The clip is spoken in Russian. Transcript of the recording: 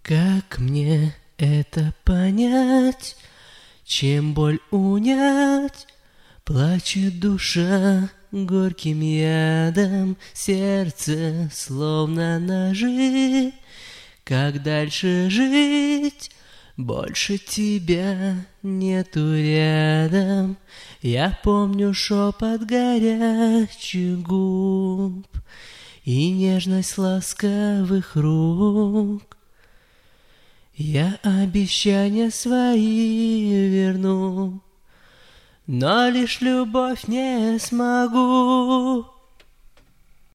Как мне это понять? Чем боль унять? Плачет душа горьким ядом, сердце словно ножи. Как дальше жить? Больше тебя нету рядом. Я помню шепот горячих губ и нежность ласковых рук. Я обещания свои верну, но лишь любовь не смогу